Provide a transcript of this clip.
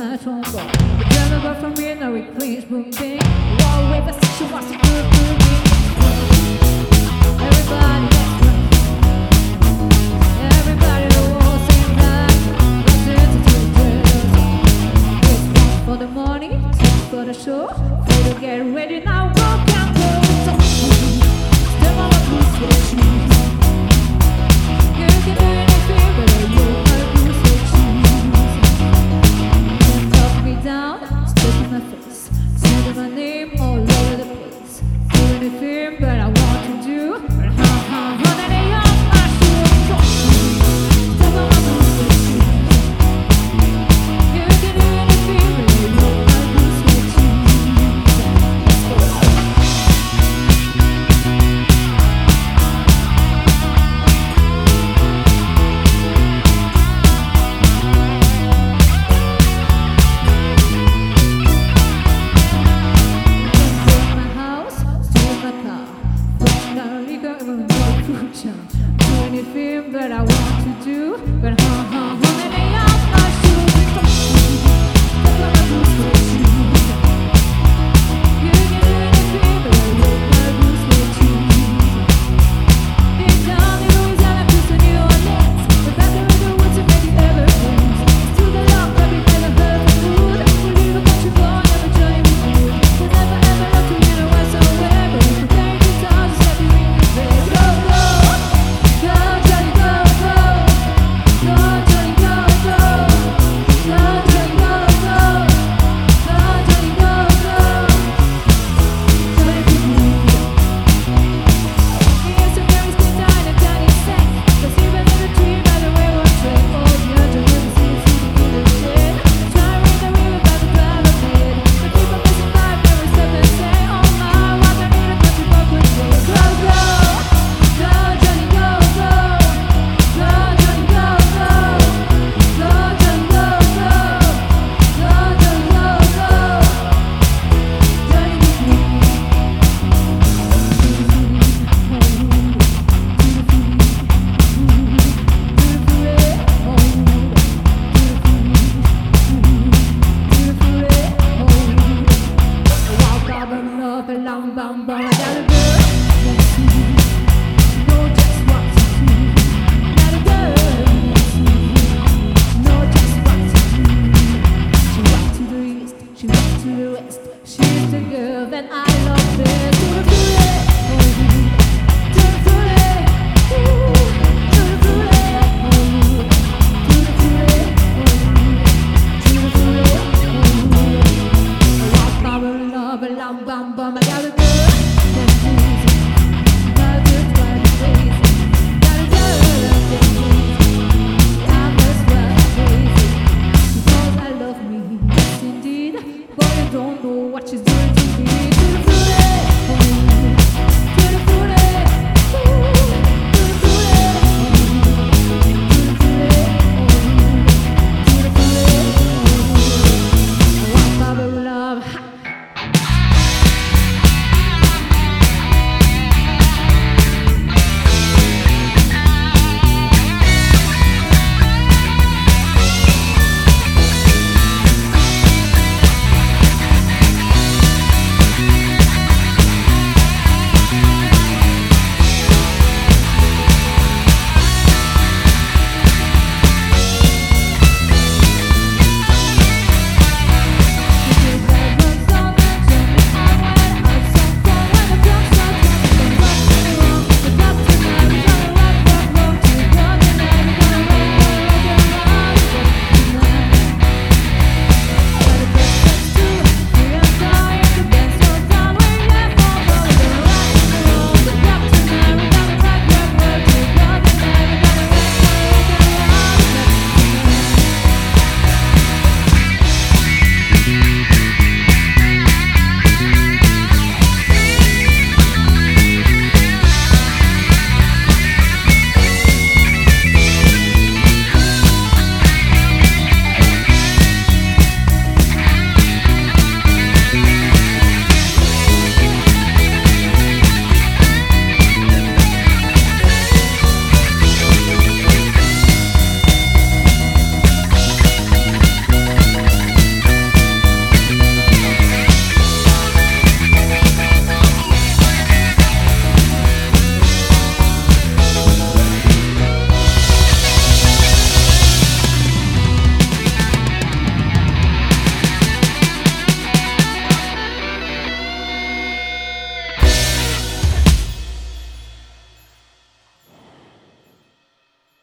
my trombone. The drummer got from me, now it cleans boom bing. Wall with a she wants to do booming. Everybody that's right. Everybody the whole same night. Listen to the girls. It's one for the morning, two for the show. For to get ready now, rock and roll. Step on my blue suede shoes. You can do anything, but I know my blue suede shoes. Don't knock me down, spit in my face, saying my name all over the place. Do anything, but I want to do. Then they off my shoes. Step on my blue suede shoes. You can do anything, but I know my blue suede shoes. Let's go. Do anything that I want to do, but then they off my shoes. Step on my blue suede shoes. You can do anything, but I love my blue suede shoes. It's down in Louisiana, close to New Orleans. The back of the woods to make it evergreens. It's to the lock that we never heard the food. We leave a country boy, never join with you. We never ever love to hear the word somewhere, but we prepare guitars to step you in the bed. Go, go, go, Johnny, go, go. Go, Johnny, go, go. Go, Johnny, go, go. Go, Johnny, go, go. Johnny, go, go. He used to carry spin down and Johnny sang. Cause he was in the tree by the railroad track. Oh, yeah, Johnny was sitting in the shade. Trying to read the river by the drive of it. The people missing life never stop and say, oh my, what I need a country boy could say. Go, go, go, Johnny, go, go. Go, Johnny, go, go. Go, Johnny, go, go. Go, Johnny, go, go. Johnny, go, go. Long bum bum, I got a girl next to you. Know just what to do. Got a girl next to you. Know just what to do. She walked to the east, she walked to the west. She's the girl that I love best. To the booty, oh, to the booty, ooh, to the booty, oh, to the booty, oh, to the booty, oh. Walk by with love, a long bum bum. I got a girl that's easy. Not just what it's crazy. Got a girl that's easy. I'm just what it's crazy. Because I love me, yes indeed. But I don't know what she's doing to me.